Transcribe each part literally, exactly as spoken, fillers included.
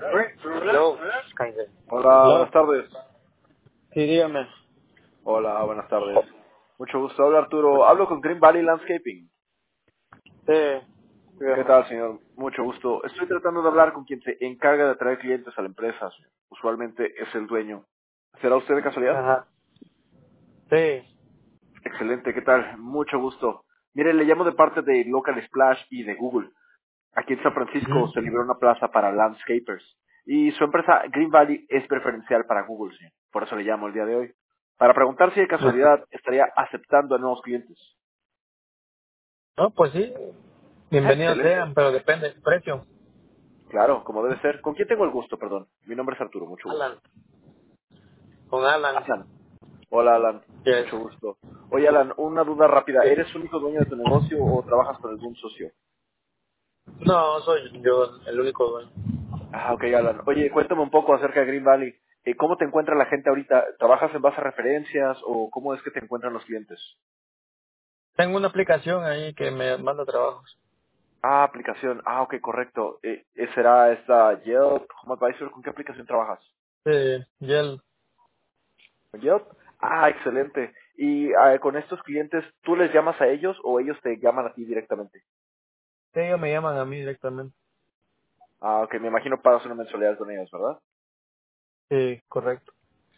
Hello. Hola, buenas Hello. tardes. Sí, dígame. Hola, buenas tardes. Mucho gusto. Habla Arturo. Hablo con Green Valley Landscaping. Sí, ¿Qué dígame. tal, señor? Mucho gusto. Estoy tratando de hablar con quien se encarga de atraer clientes a la empresa, señor. Usualmente es el dueño. ¿Será usted de casualidad? Ajá. Sí. Excelente, ¿qué tal? Mucho gusto. Mire, le llamo de parte de Local Splash y de Google. Aquí en San Francisco Ujú. se liberó una plaza para landscapers. Y su empresa Green Valley es preferencial para Google, señor. Por eso le llamo el día de hoy. Para preguntar si de Ajá. casualidad estaría aceptando a nuevos clientes. No, pues sí. Ah, Bienvenidos excelente. sean, pero depende del precio. Claro, como debe ser. ¿Con quién tengo el gusto, perdón? Mi nombre es Arturo, mucho gusto. Alan. Con Alan. Alan. Hola, Alan. Yes. Mucho gusto. Oye, Alan, una duda rápida. ¿Eres único dueño de tu negocio o trabajas con algún socio? No, soy yo el único dueño. Ah, ok, Alan. Oye, cuéntame un poco acerca de Green Valley. Eh, ¿Cómo te encuentra la gente ahorita? ¿Trabajas en base a referencias o cómo es que te encuentran los clientes? Tengo una aplicación ahí que me manda trabajos. Ah, aplicación. Ah, ok, correcto. Eh, eh, ¿Será esta Yelp, Home Advisor? ¿Con qué aplicación trabajas? Sí, y él. ¿Con Yelp? Ah, excelente. Y ah, con estos clientes, ¿tú les llamas a ellos o ellos te llaman a ti directamente? Sí, ellos me llaman a mí directamente. Ah, ok, me imagino pagas una mensualidad con ellos, ¿verdad? Sí, correcto.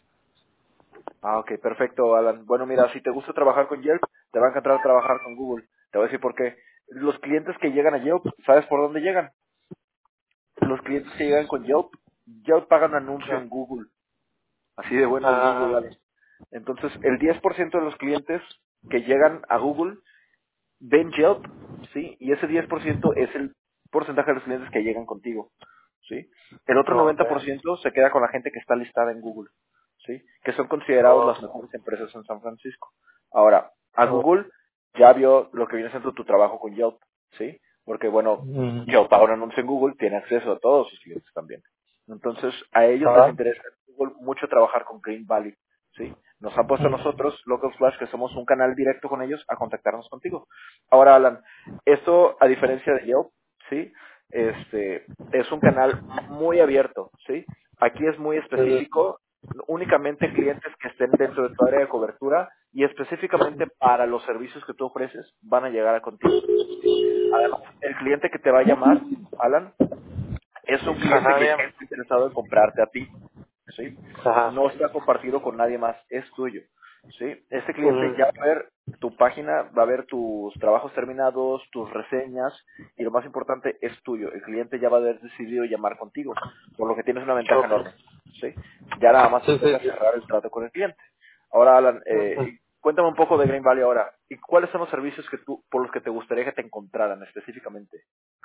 Ah, ok, perfecto, Alan. Bueno, mira, si te gusta trabajar con Yelp, te va a encantar trabajar con Google. Te voy a decir por qué. Los clientes que llegan a Yelp, ¿sabes por dónde llegan? Los clientes que llegan con Yelp, Yelp paga un anuncio Ah, en Google. Así de bueno es Google, ah, Alan. Entonces, el diez por ciento de los clientes que llegan a Google ven Yelp, ¿sí? Y ese diez por ciento es el porcentaje de los clientes que llegan contigo, ¿sí? El otro ok. noventa por ciento se queda con la gente que está listada en Google, ¿sí? Que son considerados Oh, las mejores empresas en San Francisco. Ahora, a oh. Google ya vio lo que viene siendo tu trabajo con Yelp, ¿sí? Porque, bueno, Mm. Yelp paga un anuncio en Google, tiene acceso a todos sus clientes también. Entonces, a ellos les Ah. interesa en Google mucho trabajar con Green Valley, ¿sí? Nos han puesto a Mm. nosotros, Local Flash, que somos un canal directo con ellos, a contactarnos contigo. Ahora, Alan, esto, a diferencia de Yelp, ¿sí? Este, es un canal muy abierto, ¿sí? Aquí es muy Sí. específico, únicamente clientes que estén dentro de tu área de cobertura y específicamente para los servicios que tú ofreces van a llegar a contigo. Además, el cliente que te va a llamar, Alan, es un cliente Ajá, que dígame. está interesado en comprarte a ti, ¿sí? Ajá. No está compartido con nadie más, es tuyo, ¿sí? Este cliente Ujú. ya va a ver tu página, va a ver tus trabajos terminados, tus reseñas, y lo más importante es tuyo. El cliente ya va a haber decidido llamar contigo, por lo que tienes una ventaja Ok. enorme, ¿sí? Ya nada más te Sí, sí, toca sí. cerrar el trato con el cliente. Ahora, Alan, Ujú. eh, cuéntame un poco de Green Valley ahora. ¿Y cuáles son los servicios que tú, por los que te gustaría que te encontraran específicamente?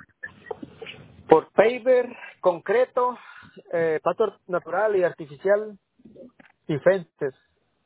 Por paver, concreto, eh, pasto natural y artificial y fences.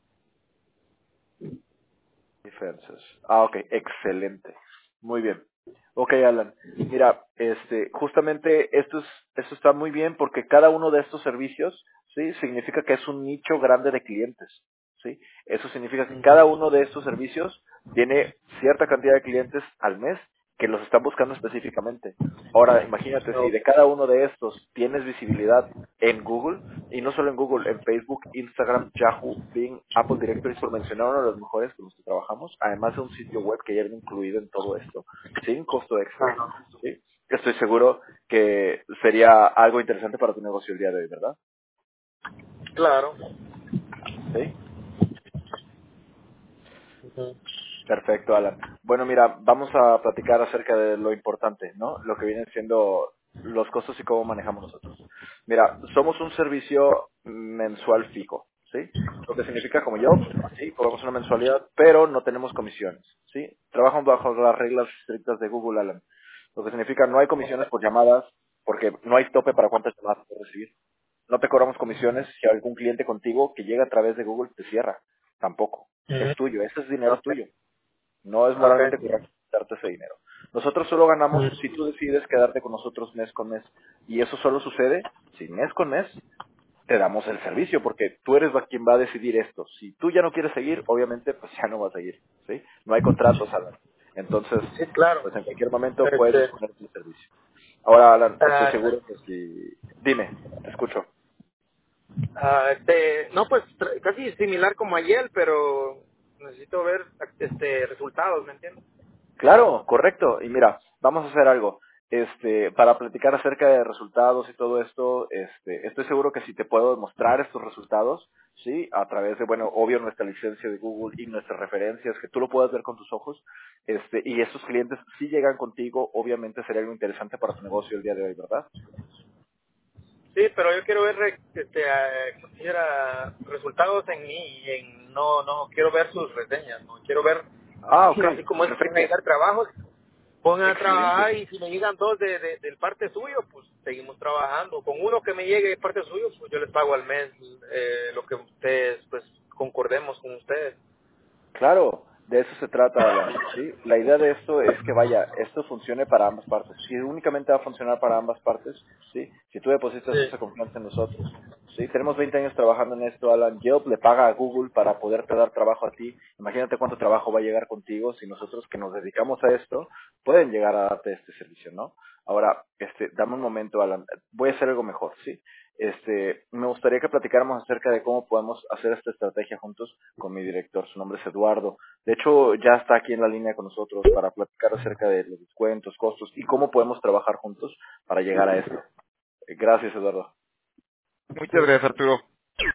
Defenses. Ah, ok, excelente. Muy bien. Ok, Alan. Mira, este, justamente esto es, esto está muy bien porque cada uno de estos servicios, sí, significa que es un nicho grande de clientes, sí. Eso significa que Ujú. cada uno de estos servicios tiene cierta cantidad de clientes al mes que los están buscando específicamente. Ahora, imagínate si No. de cada uno de estos tienes visibilidad en Google, y no solo en Google, en Facebook, Instagram, Yahoo, Bing, Apple Directories, por mencionar uno de los mejores con los que trabajamos, además de un sitio web que ya viene incluido en todo esto, sin costo extra. Ajá. ¿Sí? Estoy seguro que sería algo interesante para tu negocio el día de hoy, ¿verdad? Claro. Sí. Ujú. Perfecto, Alan. Bueno, mira, vamos a platicar acerca de lo importante, ¿no? Lo que vienen siendo los costos y cómo manejamos nosotros. Mira, somos un servicio mensual fijo, ¿sí? Lo que significa como yo, sí, cobramos una mensualidad, pero no tenemos comisiones, ¿sí? Trabajamos bajo las reglas estrictas de Google, Alan. Lo que significa no hay comisiones por llamadas, porque no hay tope para cuántas llamadas puedes recibir. No te cobramos comisiones si algún cliente contigo que llega a través de Google te cierra. Tampoco. Es Ujú. tuyo, ese es dinero Ok. tuyo. No es Ok. moralmente correcto darte ese dinero. Nosotros solo ganamos Ujú. si tú decides quedarte con nosotros mes con mes. Y eso solo sucede si mes con mes te damos el servicio, porque tú eres la- quien va a decidir esto. Si tú ya no quieres seguir, obviamente, pues ya no vas a seguir, ¿sí? No hay contratos, Alan. Entonces, Sí, claro. pues en cualquier momento puedes Este, disponer del servicio. Ahora, Alan, estoy Ah, seguro que si... Dime, te escucho. ah, este, no, pues tra- casi similar como ayer, pero necesito ver este resultados, ¿me entiendes? Claro, correcto. Y mira, vamos a hacer algo. Este, para platicar acerca de resultados y todo esto, este, estoy seguro que si te puedo mostrar estos resultados, sí, a través de, bueno, obvio nuestra licencia de Google y nuestras referencias, que tú lo puedas ver con tus ojos, este, y estos clientes si llegan contigo, obviamente sería algo interesante para tu negocio el día de hoy, ¿verdad? Sí, pero yo quiero ver re- este, eh, quisiera resultados en mí, y en, no, no quiero ver sus reseñas, no quiero ver, Ah, ok, así como es que van a perfecto, llegar trabajos, pongan a excelente. trabajar y si me llegan dos de, de, del parte suyo, pues seguimos trabajando. Con uno que me llegue de parte suyo, pues yo les pago al mes eh, lo que ustedes, pues concordemos con ustedes. Claro, de eso se trata, Alan, ¿sí? La idea de esto es que, vaya, esto funcione para ambas partes. Si únicamente va a funcionar para ambas partes, ¿sí? Si tú depositas Sí, esa confianza en nosotros, ¿sí? Tenemos veinte años trabajando en esto, Alan. Yelp le paga a Google para poderte dar trabajo a ti. Imagínate cuánto trabajo va a llegar contigo si nosotros que nos dedicamos a esto pueden llegar a darte este servicio, ¿no? Ahora, este, dame un momento, Alan. Voy a hacer algo mejor, ¿sí? Este, me gustaría que platicáramos acerca de cómo podemos hacer esta estrategia juntos con mi director. Su nombre es Eduardo. De hecho, ya está aquí en la línea con nosotros para platicar acerca de los descuentos, costos y cómo podemos trabajar juntos para llegar a esto. Eh, Gracias, Eduardo. Muchas gracias, Arturo.